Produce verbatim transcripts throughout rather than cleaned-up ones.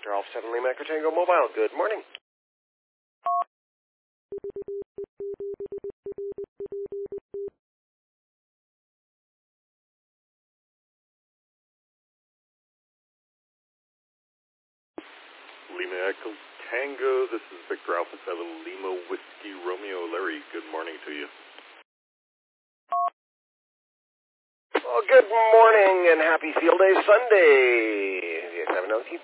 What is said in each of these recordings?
Victor Alpha seven Lima Echo Tango Mobile. Good morning. Lima Echo Tango, this is Victor Alpha seven Lima Whiskey Romeo. Larry, good morning to you. Well, good morning and happy Field Day Sunday. Do you have an O T?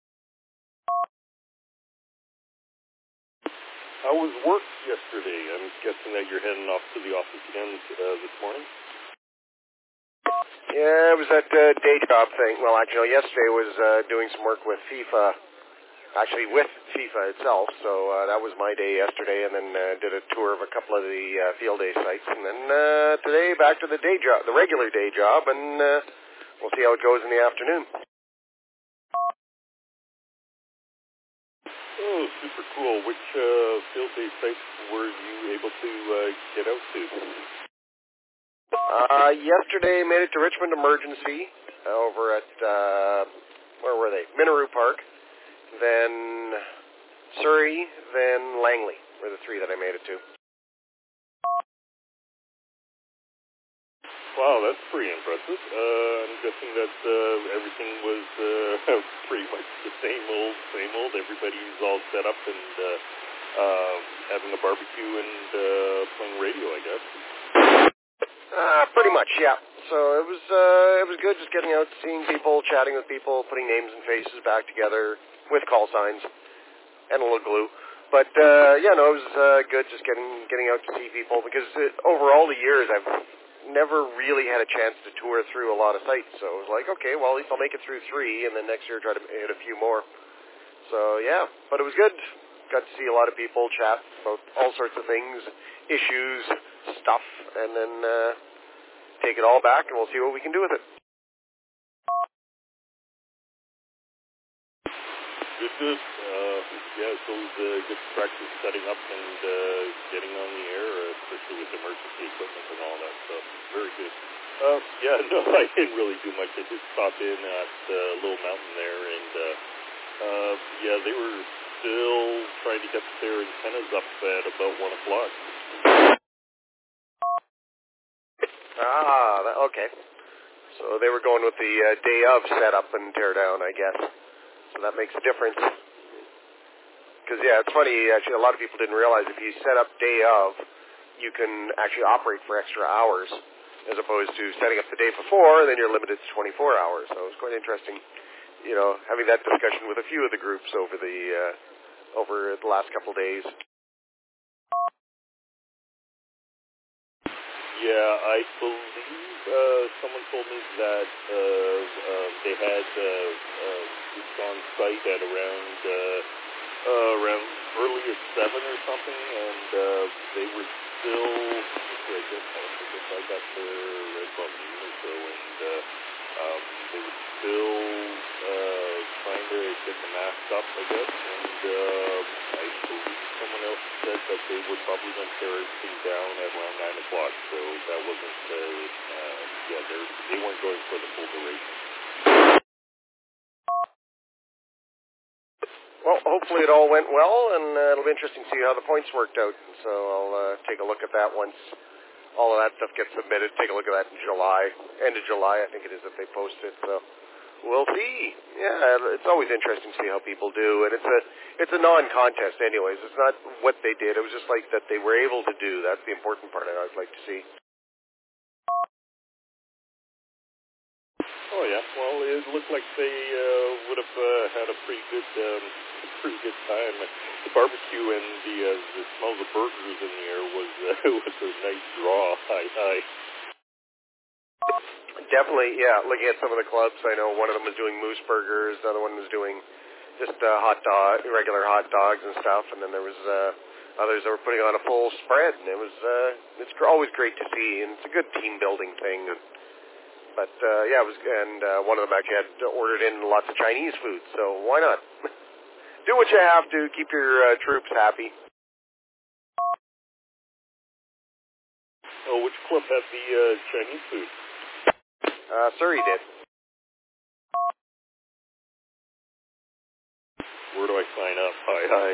How was work yesterday? I'm guessing that you're heading off to the office again uh, this morning? Yeah, it was that uh, day job thing. Well, actually, yesterday was uh, doing some work with FIFA, actually with FIFA itself. So uh, that was my day yesterday, and then uh, did a tour of a couple of the uh, field day sites. And then uh, today, back to the day job, the regular day job, and uh, we'll see how it goes in the afternoon. Oh, super cool. Which uh, field day sites were you able to uh, get out to? Uh, yesterday, made it to Richmond Emergency over at, uh, where were they? Minaroo Park. Then Surrey, then Langley were the three that I made it to. Wow, that's pretty impressive. Uh, I'm guessing that uh, everything was uh, pretty much the same old, same old. Everybody's all set up and uh, uh, having a barbecue and uh, playing radio, I guess. Uh, pretty much, yeah. So it was uh, it was good just getting out, seeing people, chatting with people, putting names and faces back together with call signs and a little glue. But uh, yeah, no, it was uh, good just getting getting out to see people because it, over all the years I've never really had a chance to tour through a lot of sites. So it was like, okay, well, at least I'll make it through three, and then next year try to hit a few more. So yeah, but it was good. Got to see a lot of people, chat about all sorts of things, issues, stuff, and then uh, take it all back, and we'll see what we can do with it. Good, good. Uh, yeah, it's always uh, good practice setting up and uh, getting on the air, uh, especially with emergency equipment and all that stuff. Very good. Uh, yeah, no, I didn't really do much. I did stop in at uh, Little Mountain there, and uh, uh, yeah, they were still trying to get their antennas up at about one o'clock. Ah, that, okay. So they were going with the uh, day of setup and tear down, I guess. So that makes a difference. Because, yeah, it's funny, actually, a lot of people didn't realize if you set up day of, you can actually operate for extra hours, as opposed to setting up the day before, and then you're limited to twenty-four hours. So it was quite interesting, you know, having that discussion with a few of the groups over the, uh, over the last couple of days. Yeah, I believe uh, someone told me that uh, uh, they had uh, uh, just on site at around uh, uh, around early at seven or something, and uh, they were still. I guess I think if I got there right about noon or so, and uh, um, they were still uh, trying to get the mask up, I guess, and uh, I believe someone else said that they were probably going to tear everything down at around nine o'clock, so that wasn't, uh, uh, yeah, they weren't going for the full duration. Well, hopefully it all went well, and uh, it'll be interesting to see how the points worked out. So I'll uh, take a look at that once all of that stuff gets submitted. Take a look at that in July, end of July, I think it is that they post it. So we'll see. Yeah, it's always interesting to see how people do, and it's a it's a non-contest, anyways. It's not what they did. It was just like that they were able to do. That's the important part I always like to see. Oh yeah, well, it looked like they uh, would have uh, had a pretty good, um, pretty good time. The barbecue and the uh, the smell of the burgers in the air was uh, was a nice draw. Hi, hi. Definitely, yeah. Looking at some of the clubs, I know one of them was doing moose burgers, the other one was doing just uh, hot dog, regular hot dogs and stuff, and then there was uh, others that were putting on a full spread, and it was uh, it's always great to see, and it's a good team building thing. But uh, yeah, it was, and uh, one of them actually had ordered in lots of Chinese food, so why not? Do what you have to, keep your uh, troops happy. Oh, which club had the uh, Chinese food? Uh, Surrey did. Where do I sign up? Hi, hi.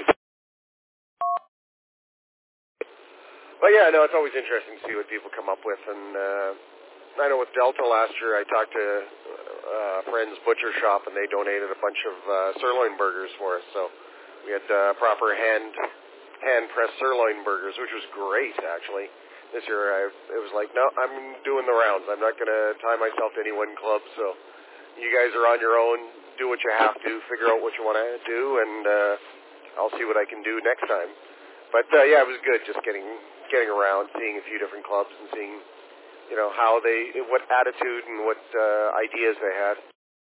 But yeah, no, it's always interesting to see what people come up with. And uh, I know with Delta last year, I talked to uh, a friend's butcher shop, and they donated a bunch of uh, sirloin burgers for us. So we had uh, proper hand hand pressed sirloin burgers, which was great actually. This year, I, it was like, no, I'm doing the rounds. I'm not going to tie myself to any one club. So you guys are on your own. Do what you have to. Figure out what you want to do, and uh, I'll see what I can do next time. But uh, yeah, it was good just getting getting around, seeing a few different clubs, and seeing, you know, how they, what attitude and what uh, ideas they had.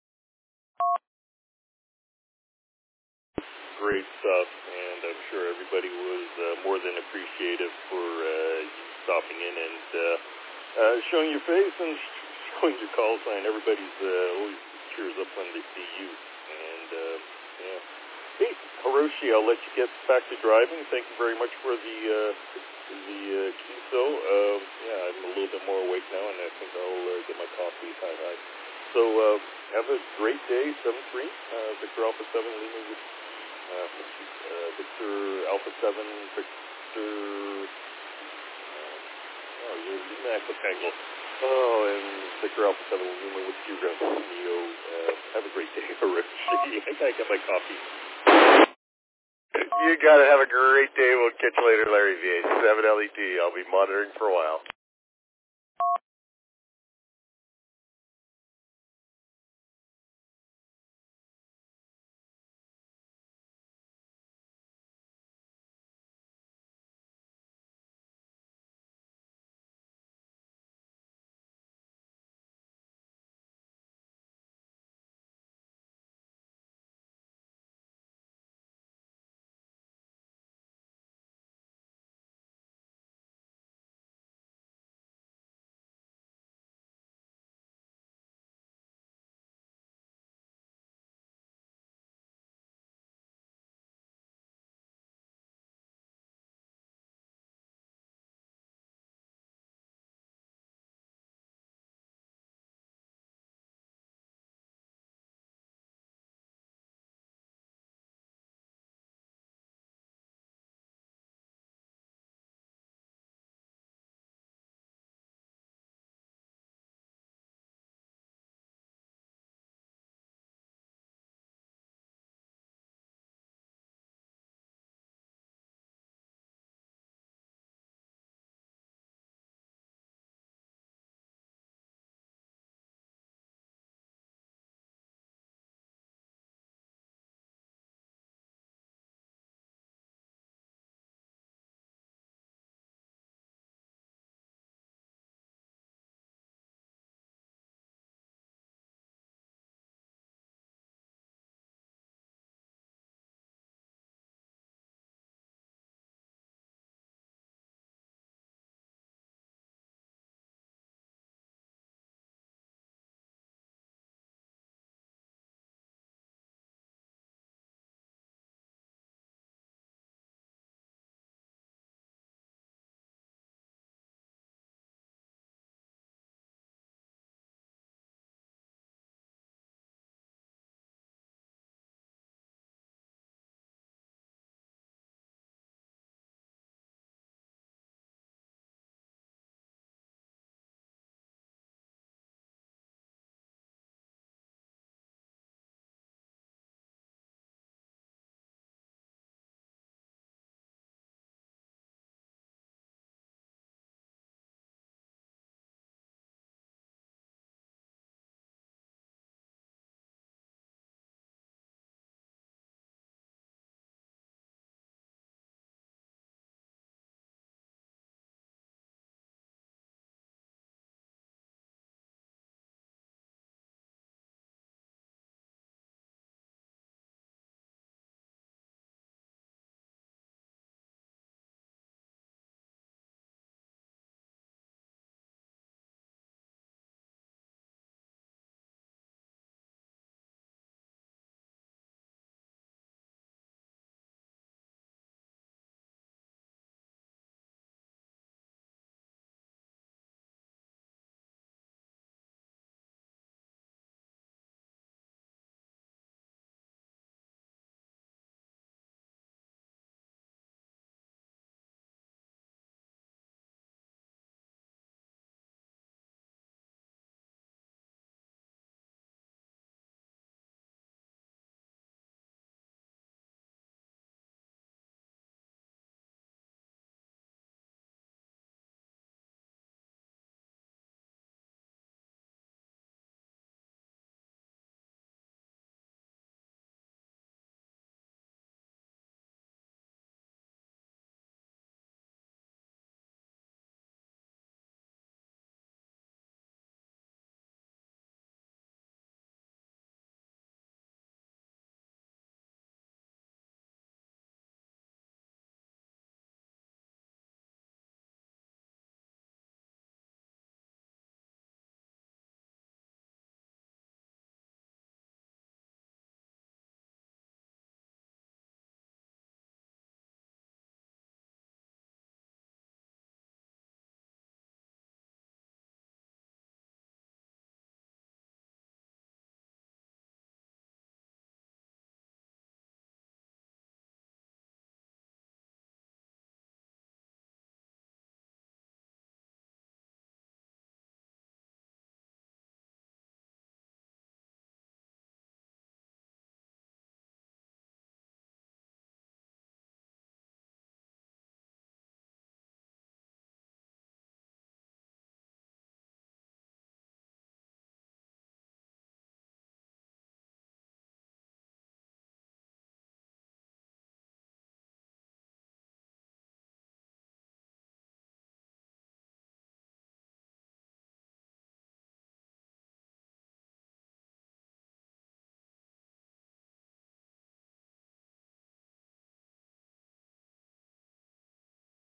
Great stuff, and I'm sure everybody was uh, more than appreciative for uh, you stopping in and uh, uh, showing your face and showing your call sign. Everybody's uh, always cheers up when they see you. And uh, yeah, hey, Hiroshi, I'll let you get back to driving. Thank you very much for the uh, the uh, Kiso. Um, yeah, I'm a little bit more awake now, and I think I'll uh, get my coffee. Hi, hi. So uh, have a great day. seven three, uh, Victor Alpha seven, Lima. Uh, uh, Victor Alpha seven, Victor, uh, oh, you're Lima Echo Tango. Oh, and Victor Alpha seven, Lima with you, Neo. Uh, have a great day, Hiroshi. I gotta get my coffee. You gotta have a great day. We'll catch you later, Larry V A. seven L E T. I'll be monitoring for a while.